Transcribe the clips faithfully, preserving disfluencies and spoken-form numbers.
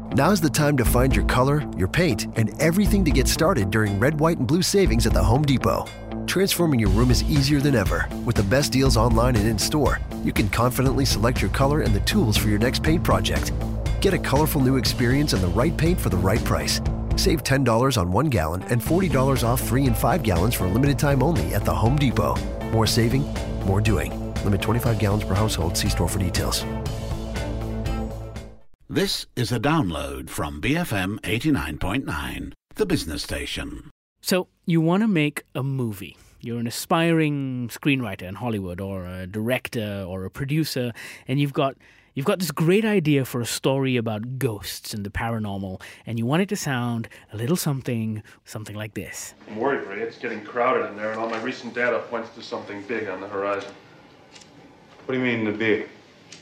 Now's the time to find your color, your paint, and everything to get started during red, white, and blue savings at the Home Depot. Transforming your room is easier than ever. With the best deals online and in-store, you can confidently select your color and the tools for your next paint project. Get a colorful new experience and the right paint for the right price. Save ten dollars on one gallon and forty dollars off three and five gallons for a limited time only at the Home Depot. More saving, more doing. Limit twenty-five gallons per household. See store for details. This is a download from B F M eighty-nine point nine, the business station. So you want to make a movie. You're an aspiring screenwriter in Hollywood or a director or a producer, and you've got you've got this great idea for a story about ghosts and the paranormal, and you want it to sound a little something, something like this. I'm worried, Ray. It's getting crowded in there, and all my recent data points to something big on the horizon. What do you mean, the big?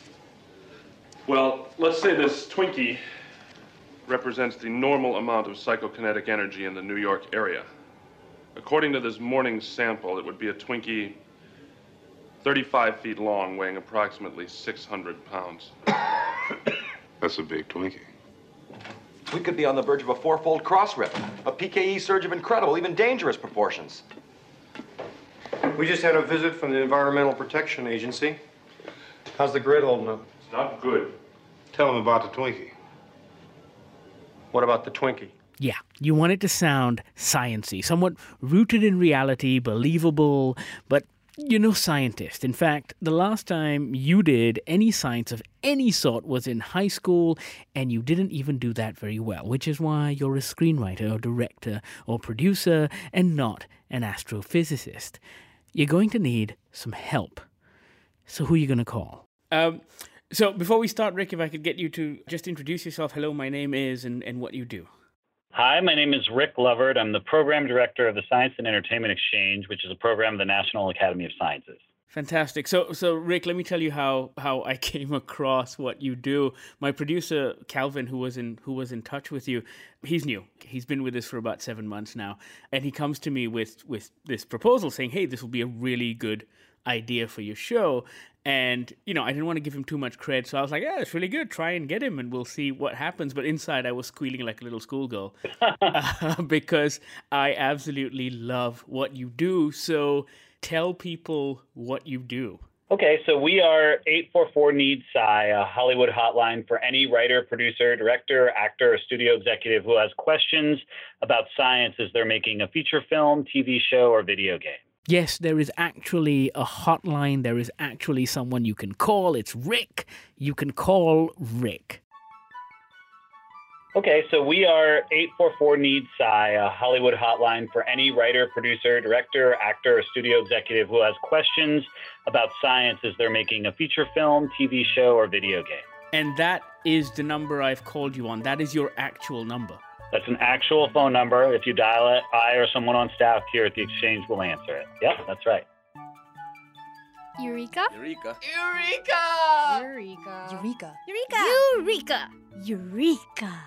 Well, let's say this Twinkie represents the normal amount of psychokinetic energy in the New York area. According to this morning's sample, it would be a Twinkie thirty-five feet long, weighing approximately six hundred pounds. That's a big Twinkie. We could be on the verge of a fourfold cross rip, a P K E surge of incredible, even dangerous proportions. We just had a visit from the Environmental Protection Agency. How's the grid holding up? It's not good. Tell them about the Twinkie. What about the Twinkie? Yeah, you want it to sound science-y, somewhat rooted in reality, believable, but you're no scientist. In fact, the last time you did any science of any sort was in high school, and you didn't even do that very well, which is why you're a screenwriter or director or producer and not an astrophysicist. You're going to need some help. So who are you going to call? Um, so before we start, Rick, if I could get you to just introduce yourself. Hello, my name is, and, and what you do. Hi, my name is Rick Lovard. I'm the program director of the Science and Entertainment Exchange, which is a program of the National Academy of Sciences. Fantastic. So, so Rick, let me tell you how, how I came across what you do. My producer, Calvin, who was in who was in touch with you, he's new. He's been with us for about seven months now. And he comes to me with, with this proposal saying, hey, this will be a really good idea for your show. And, you know, I didn't want to give him too much credit, so I was like, yeah, it's really good. Try and get him, and we'll see what happens. But inside, I was squealing like a little schoolgirl uh, because I absolutely love what you do. So tell people what you do. Okay, so we are eight four four need Sci, a Hollywood hotline for any writer, producer, director, actor, or studio executive who has questions about science as they're making a feature film, T V show, or video game. Yes, there is actually a hotline. There is actually someone you can call. It's Rick. You can call Rick. Okay, so we are eight four four need Sci, a Hollywood hotline for any writer, producer, director, actor, or studio executive who has questions about science as they're making a feature film, T V show, or video game. And that is the number I've called you on. That is your actual number. That's an actual phone number. If you dial it, I or someone on staff here at the Exchange will answer it. Yep, that's right. Eureka? Eureka. Eureka! Eureka. Eureka. Eureka. Eureka! Eureka!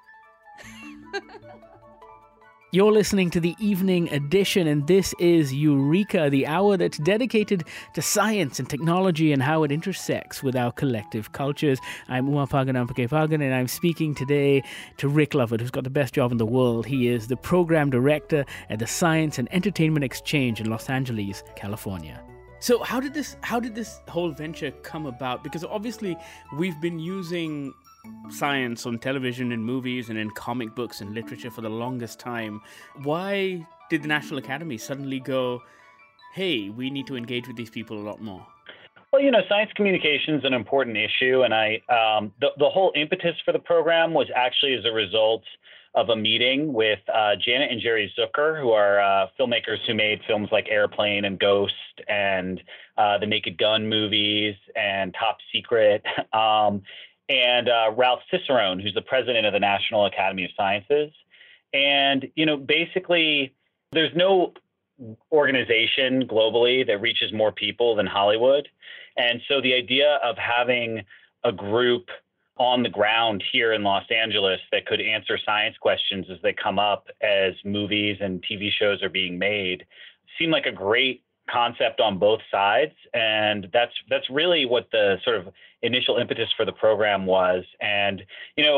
You're listening to the evening edition, and this is Eureka, the hour that's dedicated to science and technology and how it intersects with our collective cultures. I'm Uma Paganampukepagan, and I'm speaking today to Rick Lovard, who's got the best job in the world. He is the program director at the Science and Entertainment Exchange in Los Angeles, California. So how did this how did this whole venture come about? Because obviously we've been using science on television and movies and in comic books and literature for the longest time. Why did the National Academy suddenly go, hey, we need to engage with these people a lot more? Well, you know, science communication is an important issue, and I um, the, the whole impetus for the program was actually as a result of a meeting with uh, Janet and Jerry Zucker, who are uh, filmmakers who made films like Airplane and Ghost and uh, the Naked Gun movies and Top Secret. Um, and uh, Ralph Cicerone, who's the president of the National Academy of Sciences. And, you know, basically, there's no organization globally that reaches more people than Hollywood. And so the idea of having a group on the ground here in Los Angeles that could answer science questions as they come up as movies and T V shows are being made seemed like a great concept on both sides. And that's that's really what the sort of initial impetus for the program was. And, you know,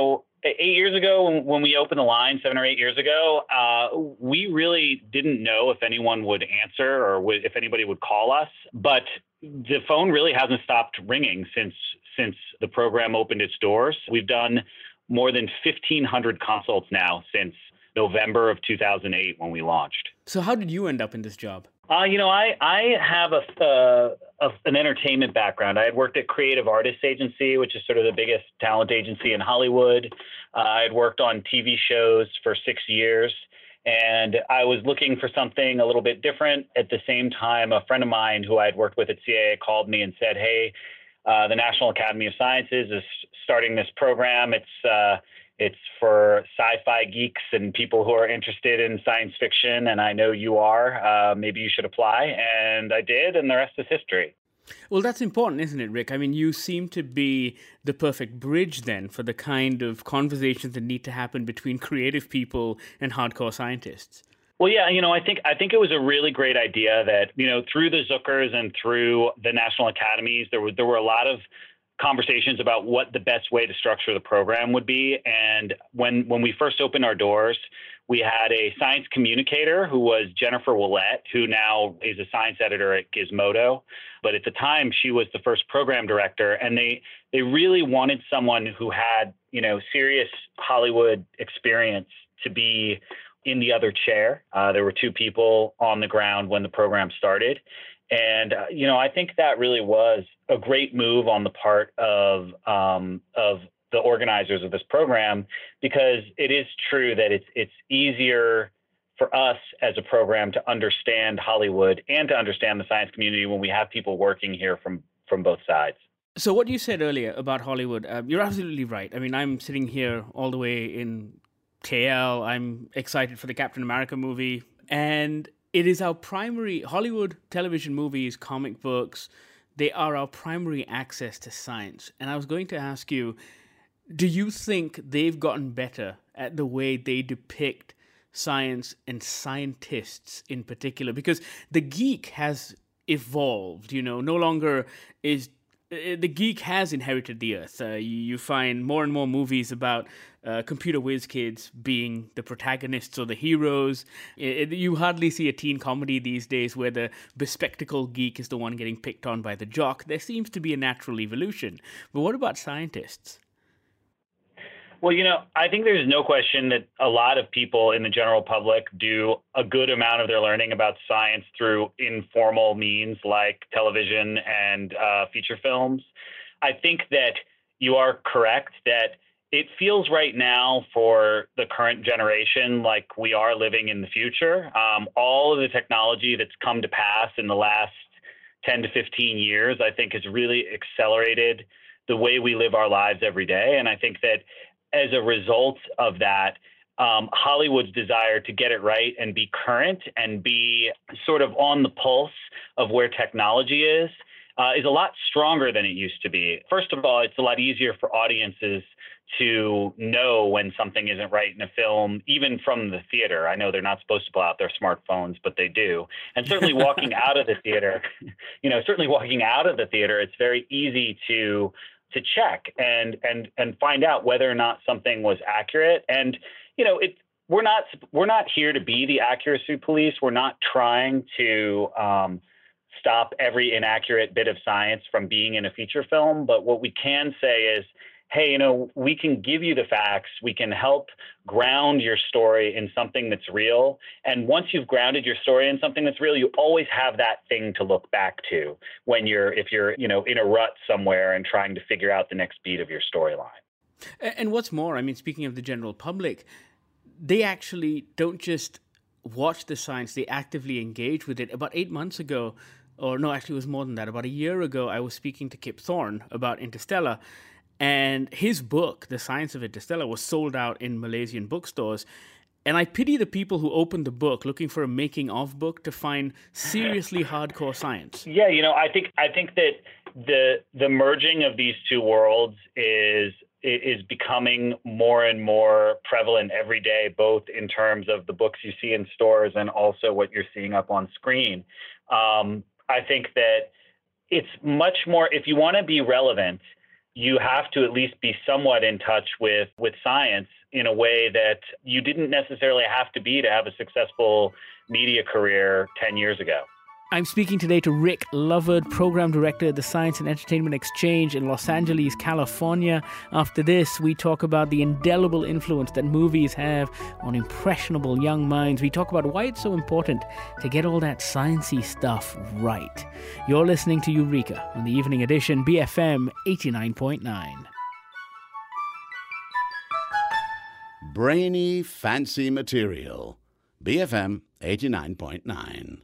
eight years ago, when, when we opened the line, seven or eight years ago, uh, we really didn't know if anyone would answer or would, if anybody would call us. But the phone really hasn't stopped ringing since since the program opened its doors. We've done more than fifteen hundred consults now since November of two thousand eight when we launched. So how did you end up in this job? Uh, you know, I, I have a, uh, a an entertainment background. I had worked at Creative Artists Agency, which is sort of the biggest talent agency in Hollywood. Uh, I had worked on T V shows for six years, and I was looking for something a little bit different. At the same time, a friend of mine who I had worked with at C A A called me and said, hey, uh, the National Academy of Sciences is starting this program. It's uh, It's for sci-fi geeks and people who are interested in science fiction, and I know you are. Uh, maybe you should apply. And I did, and the rest is history. Well, that's important, isn't it, Rick? I mean, you seem to be the perfect bridge then for the kind of conversations that need to happen between creative people and hardcore scientists. Well, yeah, you know, I think I think it was a really great idea that, you know, through the Zuckers and through the National Academies, there were there were a lot of conversations about what the best way to structure the program would be. And when when we first opened our doors, we had a science communicator who was Jennifer Willett, who now is a science editor at Gizmodo. But at the time, she was the first program director, and they they really wanted someone who had, you know, serious Hollywood experience to be in the other chair. Uh, there were two people on the ground when the program started. And, uh, you know, I think that really was a great move on the part of um, of the organizers of this program, because it is true that it's it's easier for us as a program to understand Hollywood and to understand the science community when we have people working here from, from both sides. So what you said earlier about Hollywood, uh, you're absolutely right. I mean, I'm sitting here all the way in K L. I'm excited for the Captain America movie. And it is our primary, Hollywood television movies, comic books, they are our primary access to science. And I was going to ask you, do you think they've gotten better at the way they depict science and scientists in particular? Because the geek has evolved, you know, no longer is... The geek has inherited the earth. Uh, you find more and more movies about uh, computer whiz kids being the protagonists or the heroes. It, it, you hardly see a teen comedy these days where the bespectacled geek is the one getting picked on by the jock. There seems to be a natural evolution. But what about scientists? Well, you know, I think there's no question that a lot of people in the general public do a good amount of their learning about science through informal means like television and uh, feature films. I think that you are correct that it feels right now for the current generation like we are living in the future. Um, all of the technology that's come to pass in the last ten to fifteen years, I think, has really accelerated the way we live our lives every day. And I think that as a result of that, um, Hollywood's desire to get it right and be current and be sort of on the pulse of where technology is, uh, is a lot stronger than it used to be. First of all, it's a lot easier for audiences to know when something isn't right in a film, even from the theater. I know they're not supposed to pull out their smartphones, but they do. And certainly walking out of the theater, you know, certainly walking out of the theater, it's very easy to to check and and and find out whether or not something was accurate. And, you know, it we're not we're not here to be the accuracy police. We're not trying to um, stop every inaccurate bit of science from being in a feature film. But what we can say is, hey, you know, we can give you the facts. We can help ground your story in something that's real. And once you've grounded your story in something that's real, you always have that thing to look back to when you're, if you're, you know, in a rut somewhere and trying to figure out the next beat of your storyline. And what's more, I mean, speaking of the general public, they actually don't just watch the science, they actively engage with it. About eight months ago, or no, actually it was more than that, about a year ago, I was speaking to Kip Thorne about Interstellar. And his book, The Science of Interstellar, was sold out in Malaysian bookstores. And I pity the people who opened the book looking for a making-of book to find seriously hardcore science. Yeah, you know, I think I think that the the merging of these two worlds is is becoming more and more prevalent every day, both in terms of the books you see in stores and also what you're seeing up on screen. Um, I think that it's much more, if you want to be relevant, you have to at least be somewhat in touch with, with science in a way that you didn't necessarily have to be to have a successful media career ten years ago. I'm speaking today to Rick Lovard, Program Director at the Science and Entertainment Exchange in Los Angeles, California. After this, we talk about the indelible influence that movies have on impressionable young minds. We talk about why it's so important to get all that sciencey stuff right. You're listening to Eureka on the Evening Edition, B F M eighty-nine point nine. Brainy, fancy material. B F M eighty-nine point nine.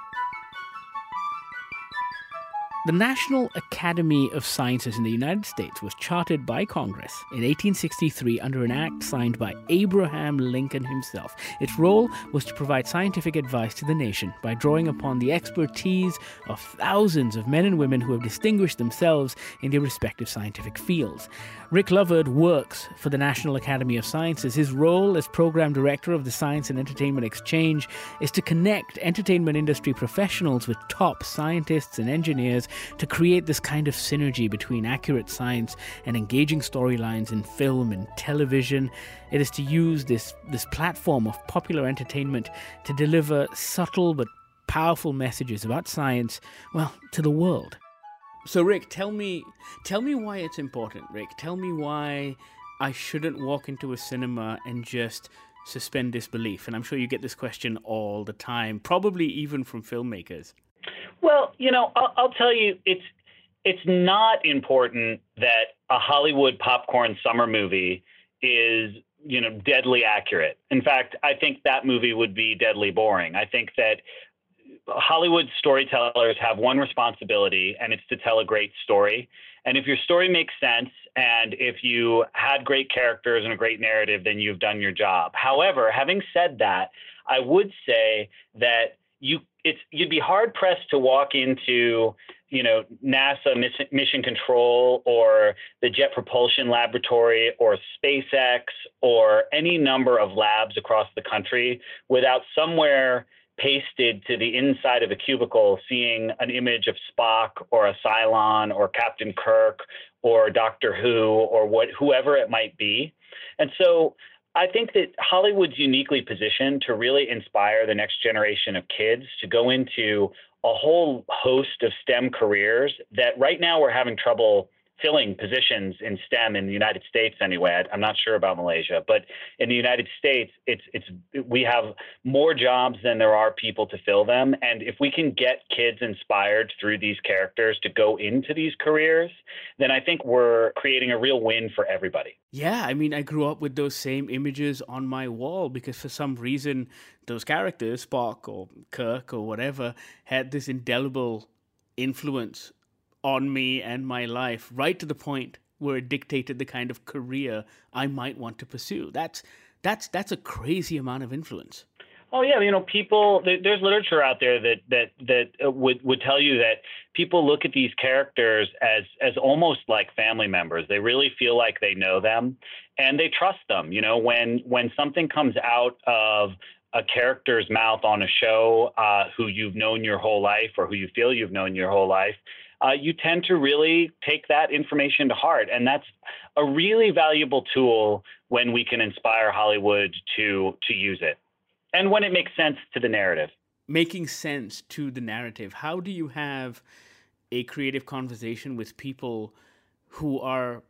The National Academy of Sciences in the United States was chartered by Congress in eighteen sixty-three under an act signed by Abraham Lincoln himself. Its role was to provide scientific advice to the nation by drawing upon the expertise of thousands of men and women who have distinguished themselves in their respective scientific fields. Rick Lovard works for the National Academy of Sciences. His role as Program Director of the Science and Entertainment Exchange is to connect entertainment industry professionals with top scientists and engineers to create this kind of synergy between accurate science and engaging storylines in film and television. It is to use this, this platform of popular entertainment to deliver subtle but powerful messages about science, well, to the world. So, Rick, tell me, tell me why it's important, Rick. Tell me why I shouldn't walk into a cinema and just suspend disbelief. And I'm sure you get this question all the time, probably even from filmmakers. Well, you know, I'll, I'll tell you, it's it's not important that a Hollywood popcorn summer movie is, you know, deadly accurate. In fact, I think that movie would be deadly boring. I think that Hollywood storytellers have one responsibility, and it's to tell a great story. And if your story makes sense, and if you had great characters and a great narrative, then you've done your job. However, having said that, I would say that you it's you'd be hard pressed to walk into, you know, NASA Mission Control or the Jet Propulsion Laboratory or SpaceX or any number of labs across the country without somewhere pasted to the inside of a cubicle seeing an image of Spock or a Cylon or Captain Kirk or Doctor Who or what whoever it might be. And so I think that Hollywood's uniquely positioned to really inspire the next generation of kids to go into a whole host of STEM careers that right now we're having trouble filling positions in STEM in the United States anyway. I'm not sure about Malaysia, but in the United States, it's it's we have more jobs than there are people to fill them. And if we can get kids inspired through these characters to go into these careers, then I think we're creating a real win for everybody. Yeah, I mean, I grew up with those same images on my wall because for some reason, those characters, Spock or Kirk or whatever, had this indelible influence on me and my life, right to the point where it dictated the kind of career I might want to pursue. That's that's that's a crazy amount of influence. Oh yeah, you know, people. There's literature out there that that that would would tell you that people look at these characters as as almost like family members. They really feel like they know them, and they trust them. You know, when when something comes out of a character's mouth on a show, uh, who you've known your whole life, or who you feel you've known your whole life, Uh, you tend to really take that information to heart. And that's a really valuable tool when we can inspire Hollywood to to use it. And when it makes sense to the narrative. Making sense to the narrative. How do you have a creative conversation with people who are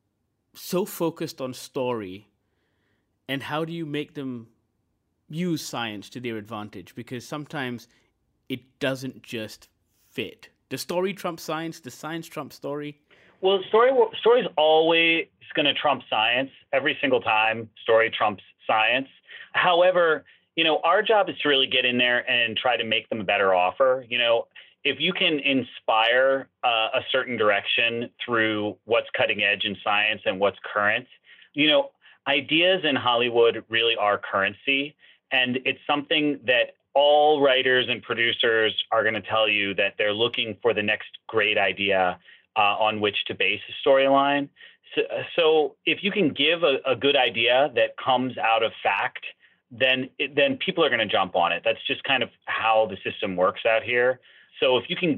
so focused on story, and how do you make them use science to their advantage? Because sometimes it doesn't just fit. Does story trump science? Does science trump story? Well, story story's always going to trump science. Every single time, story trumps science. However, you know, our job is to really get in there and try to make them a better offer. You know, if you can inspire uh, a certain direction through what's cutting edge in science and what's current, you know, ideas in Hollywood really are currency. And it's something that all writers and producers are going to tell you that they're looking for the next great idea uh, on which to base a storyline. So, so if you can give a, a good idea that comes out of fact, then it, then people are going to jump on it. That's just kind of how the system works out here. So if you can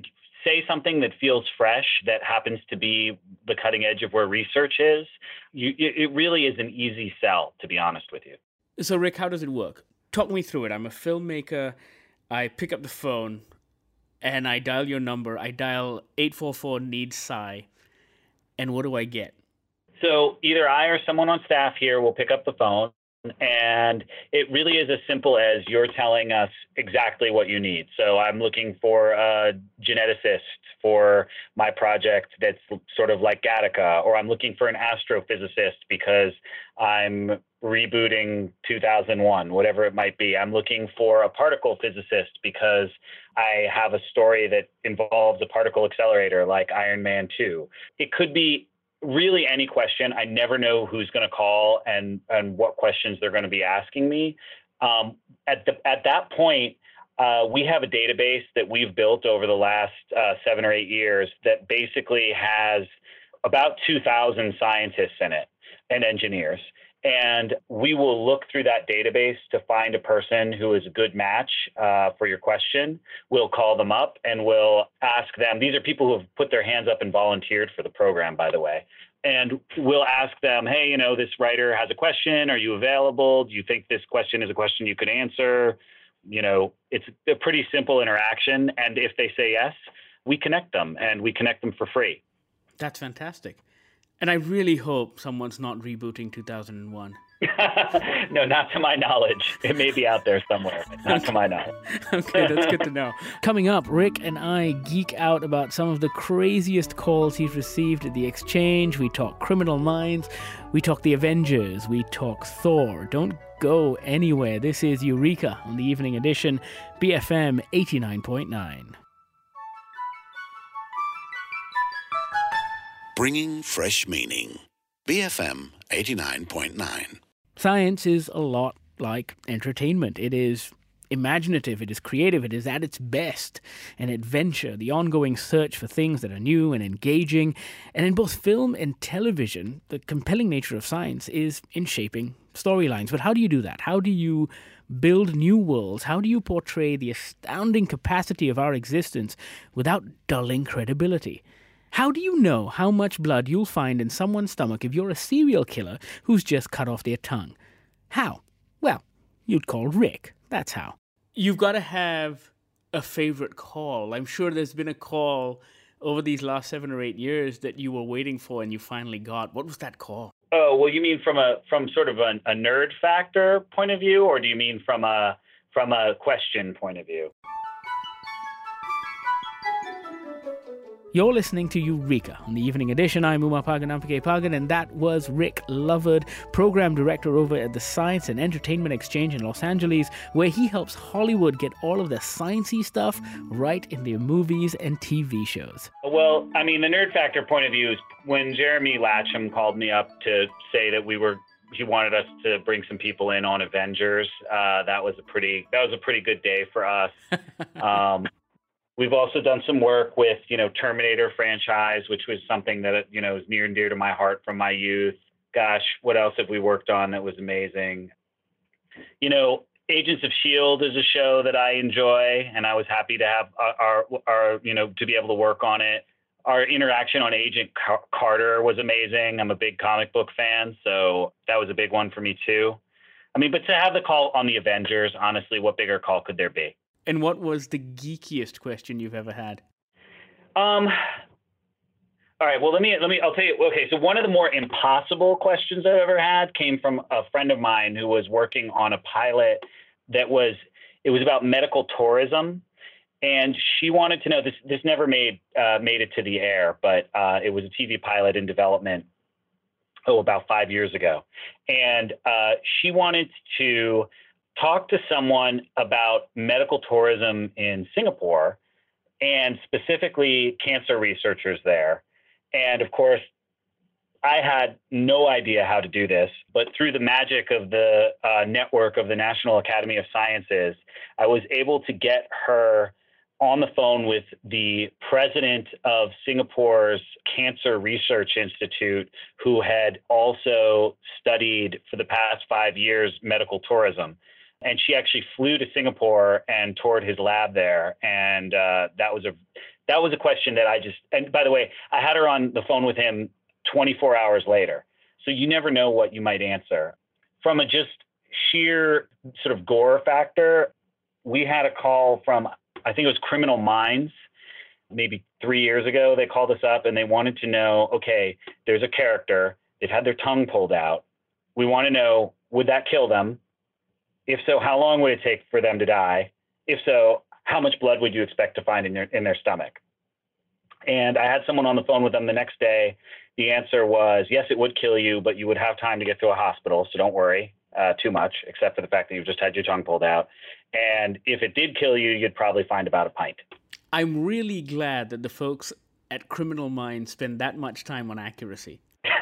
say something that feels fresh, that happens to be the cutting edge of where research is, you, it really is an easy sell, to be honest with you. So, Rick, how does it work? Talk me through it. I'm a filmmaker. I pick up the phone and I dial your number. I dial eight four four need sci. And what do I get? So either I or someone on staff here will pick up the phone, and it really is as simple as you're telling us exactly what you need. So I'm looking for a geneticist for my project that's sort of like Gattaca, or I'm looking for an astrophysicist because I'm rebooting two thousand one, whatever it might be. I'm looking for a particle physicist because I have a story that involves a particle accelerator like Iron Man two. It could be really any question. I never know who's going to call and, and what questions they're going to be asking me. Um, at the at that point, uh, we have a database that we've built over the last uh, seven or eight years that basically has about two thousand scientists in it and engineers. And we will look through that database to find a person who is a good match uh, for your question. We'll call them up and we'll ask them. These are people who have put their hands up and volunteered for the program, by the way. And we'll ask them, hey, you know, this writer has a question. Are you available? Do you think this question is a question you could answer? You know, it's a pretty simple interaction. And if they say yes, we connect them and we connect them for free. That's fantastic. And I really hope someone's not rebooting two thousand one. No, not to my knowledge. It may be out there somewhere, but not to my knowledge. Okay, that's good to know. Coming up, Rick and I geek out about some of the craziest calls he's received at the Exchange. We talk Criminal Minds. We talk The Avengers. We talk Thor. Don't go anywhere. This is Eureka on the Evening Edition, B F M eighty-nine point nine. Bringing fresh meaning. B F M eighty-nine point nine. Science is a lot like entertainment. It is imaginative, it is creative, it is at its best an adventure, the ongoing search for things that are new and engaging. And in both film and television, the compelling nature of science is in shaping storylines. But how do you do that? How do you build new worlds? How do you portray the astounding capacity of our existence without dulling credibility? How do you know how much blood you'll find in someone's stomach if you're a serial killer who's just cut off their tongue? How? Well, you'd call Rick. That's how. You've got to have a favorite call. I'm sure there's been a call over these last seven or eight years that you were waiting for and you finally got. What was that call? Oh, well, you mean from a from sort of a, a nerd factor point of view, or do you mean from a from a question point of view? You're listening to Eureka on the Evening Edition. I'm Uma Pagan Pagan, and that was Rick Lovard, Program Director over at the Science and Entertainment Exchange in Los Angeles, where he helps Hollywood get all of the sciencey stuff right in their movies and T V shows. Well, I mean, the nerd factor point of view is when Jeremy Latcham called me up to say that we were he wanted us to bring some people in on Avengers. Uh, that was a pretty that was a pretty good day for us. Um, We've also done some work with, you know, Terminator franchise, which was something that, you know, is near and dear to my heart from my youth. Gosh, what else have we worked on that was amazing? You know, Agents of S H I E L D is a show that I enjoy, and I was happy to have our, our, our you know, to be able to work on it. Our interaction on Agent Car- Carter was amazing. I'm a big comic book fan, so that was a big one for me too. I mean, but to have the call on the Avengers, honestly, what bigger call could there be? And what was the geekiest question you've ever had? Um. All right. Well, let me let me. I'll tell you. Okay. So one of the more impossible questions I've ever had came from a friend of mine who was working on a pilot that was. It was about medical tourism, and she wanted to know this. This never made uh, made it to the air, but uh, it was a T V pilot in development. Oh, about five years ago, and uh, she wanted to talk to someone about medical tourism in Singapore and specifically cancer researchers there. And of course, I had no idea how to do this, but through the magic of the uh, network of the National Academy of Sciences, I was able to get her on the phone with the president of Singapore's Cancer Research Institute, who had also studied for the past five years medical tourism. And she actually flew to Singapore and toured his lab there. And uh, that was a that was a question that I just, and by the way, I had her on the phone with him twenty-four hours later. So you never know what you might answer. From a just sheer sort of gore factor, we had a call from, I think it was Criminal Minds, maybe three years ago. They called us up and they wanted to know, okay, there's a character, they've had their tongue pulled out. We want to know, would that kill them? If so, how long would it take for them to die? If so, how much blood would you expect to find in their, in their stomach? And I had someone on the phone with them the next day. The answer was, yes, it would kill you, but you would have time to get to a hospital. So don't worry uh, too much, except for the fact that you've just had your tongue pulled out. And if it did kill you, you'd probably find about a pint. I'm really glad that the folks at Criminal Minds spend that much time on accuracy.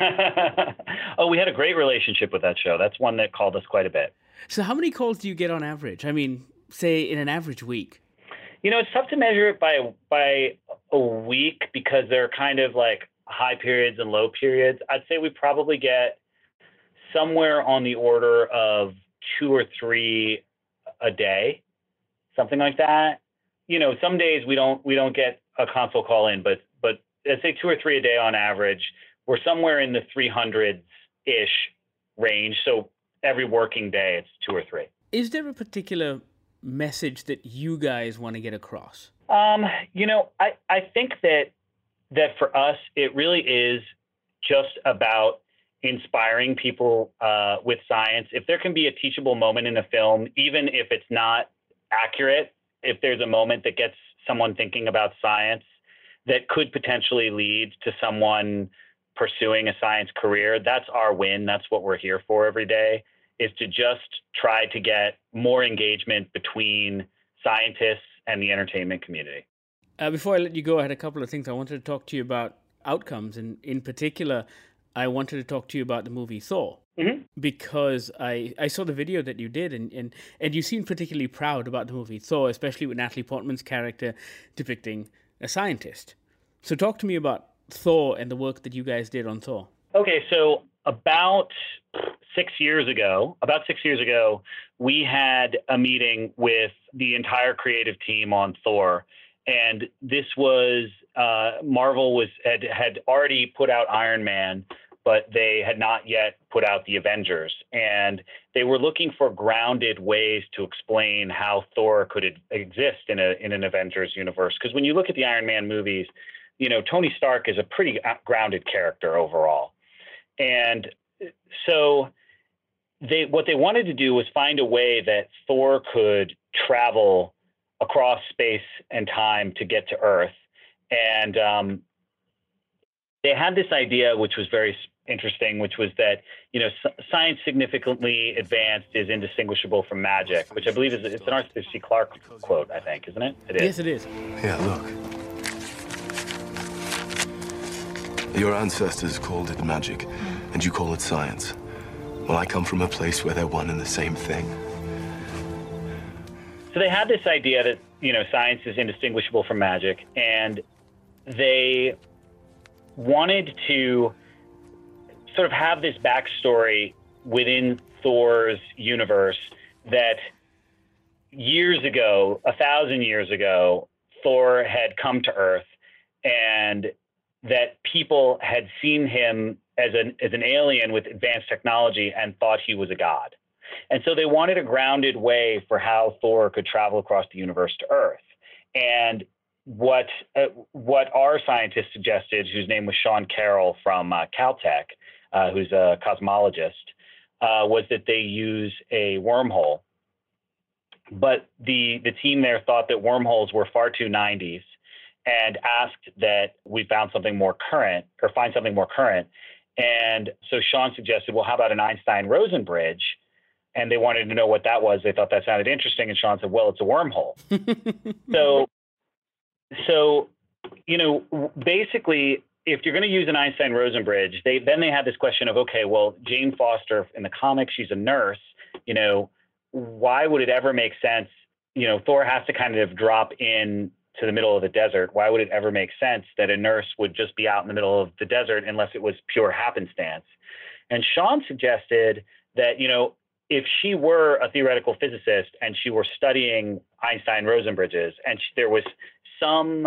Oh, we had a great relationship with that show. That's one that called us quite a bit. So how many calls do you get on average? I mean, say in an average week? You know, it's tough to measure it by by a week because there are kind of like high periods and low periods. I'd say we probably get somewhere on the order of two or three a day, something like that. You know, some days we don't we don't get a console call in, but but let's say two or three a day on average. We're somewhere in the three hundreds-ish range. So every working day, it's two or three. Is there a particular message that you guys want to get across? Um, you know, I, I think that that for us, it really is just about inspiring people uh, with science. If there can be a teachable moment in a film, even if it's not accurate, if there's a moment that gets someone thinking about science that could potentially lead to someone pursuing a science career, that's our win. That's what we're here for every day, is to just try to get more engagement between scientists and the entertainment community. Uh, before I let you go, I had a couple of things I wanted to talk to you about outcomes. And in particular, I wanted to talk to you about the movie Thor. Mm-hmm. Because I, I saw the video that you did, and, and, and you seemed particularly proud about the movie Thor, especially with Natalie Portman's character depicting a scientist. So talk to me about Thor and the work that you guys did on Thor. Okay, so about six years ago, about six years ago, we had a meeting with the entire creative team on Thor. And this was, uh, Marvel was had, had already put out Iron Man, but they had not yet put out the Avengers. And they were looking for grounded ways to explain how Thor could exist in a in an Avengers universe. Because when you look at the Iron Man movies, you know, Tony Stark is a pretty grounded character overall. And so they what they wanted to do was find a way that Thor could travel across space and time to get to Earth. And um, they had this idea, which was very interesting, which was that, you know, science significantly advanced is indistinguishable from magic, which I believe is it's an Arthur C. Clarke quote, I think, isn't it? It is. Yes, it is. Yeah, look. Your ancestors called it magic, and you call it science. Well, I come from a place where they're one and the same thing. So they had this idea that, you know, science is indistinguishable from magic, and they wanted to sort of have this backstory within Thor's universe that years ago, a thousand years ago, Thor had come to Earth, and that people had seen him as an as an alien with advanced technology and thought he was a god. And so they wanted a grounded way for how Thor could travel across the universe to Earth. And what uh, what our scientist suggested, whose name was Sean Carroll from uh, Caltech, uh, who's a cosmologist, uh, was that they use a wormhole. But the the team there thought that wormholes were far too nineties, and asked that we found something more current, or find something more current. And so Sean suggested, well, how about an Einstein-Rosen bridge? And they wanted to know what that was. They thought that sounded interesting. And Sean said, well, it's a wormhole. so, so, you know, basically, if you're going to use an Einstein-Rosen bridge, they then they had this question of, okay, well, Jane Foster in the comics, she's a nurse. You know, why would it ever make sense? You know, Thor has to kind of drop in to the middle of the desert. Why would it ever make sense that a nurse would just be out in the middle of the desert unless it was pure happenstance? And Sean suggested that, you know, if she were a theoretical physicist and she were studying Einstein-Rosen bridges, and she, there was some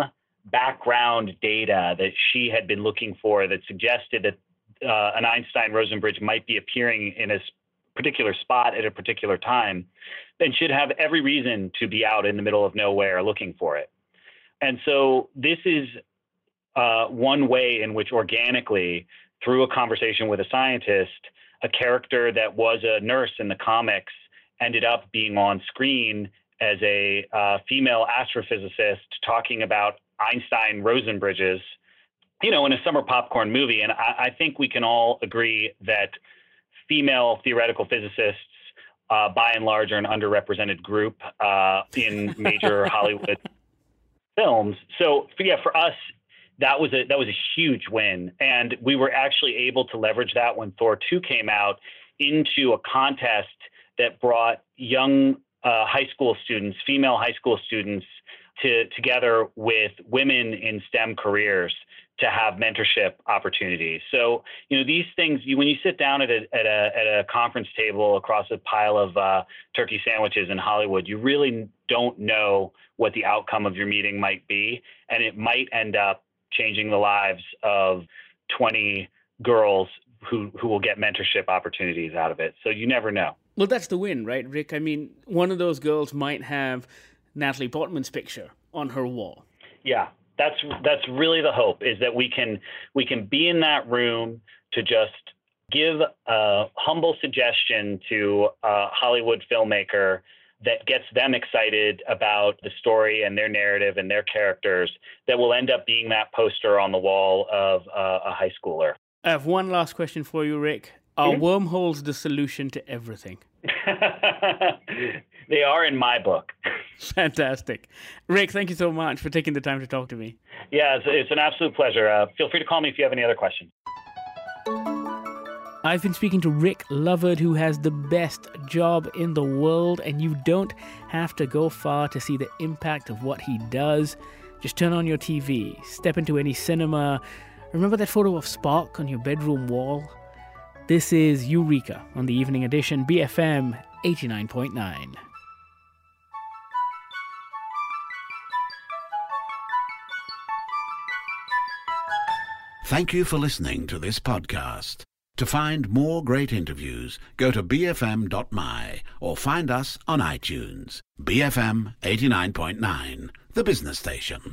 background data that she had been looking for that suggested that uh, an Einstein-Rosen bridge might be appearing in a particular spot at a particular time, then should have every reason to be out in the middle of nowhere looking for it. And so this is uh, one way in which organically, through a conversation with a scientist, a character that was a nurse in the comics ended up being on screen as a uh, female astrophysicist talking about Einstein-Rosen bridges, you know, in a summer popcorn movie. And I, I think we can all agree that female theoretical physicists, uh, by and large, are an underrepresented group uh, in major Hollywood films. So, yeah, for us, that was a that was a huge win, and we were actually able to leverage that when Thor two came out into a contest that brought young uh, high school students, female high school students, to together with women in STEM careers to have mentorship opportunities. So, you know, these things, you, when you sit down at a, at a, at a conference table across a pile of uh, turkey sandwiches in Hollywood, you really don't know what the outcome of your meeting might be. And it might end up changing the lives of twenty girls who, who will get mentorship opportunities out of it. So you never know. Well, that's the win, right, Rick? I mean, one of those girls might have Natalie Portman's picture on her wall. Yeah. That's that's really the hope, is that we can we can be in that room to just give a humble suggestion to a Hollywood filmmaker that gets them excited about the story and their narrative and their characters, that will end up being that poster on the wall of uh, a high schooler. I have one last question for you, Rick. Are Mm-hmm. wormholes the solution to everything? They are in my book. Fantastic. Rick, thank you so much for taking the time to talk to me. Yeah, it's, it's an absolute pleasure. Uh, feel free to call me if you have any other questions. I've been speaking to Rick Lovard, who has the best job in the world, and you don't have to go far to see the impact of what he does. Just turn on your T V, step into any cinema. Remember that photo of Spock on your bedroom wall? This is Eureka on the Evening Edition, B F M eighty-nine point nine. Thank you for listening to this podcast. To find more great interviews, go to b f m dot m y or find us on iTunes. B F M eighty-nine point nine, the business station.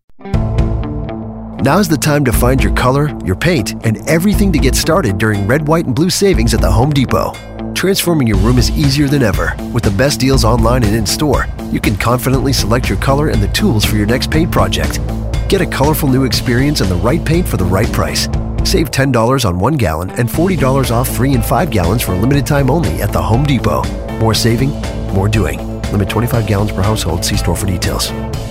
Now's the time to find your color, your paint, and everything to get started during red, white, and blue savings at the Home Depot. Transforming your room is easier than ever. With the best deals online and in-store, you can confidently select your color and the tools for your next paint project. Get a colorful new experience and the right paint for the right price. Save ten dollars on one gallon and forty dollars off three and five gallons for a limited time only at the Home Depot. More saving, more doing. Limit twenty-five gallons per household. See store for details.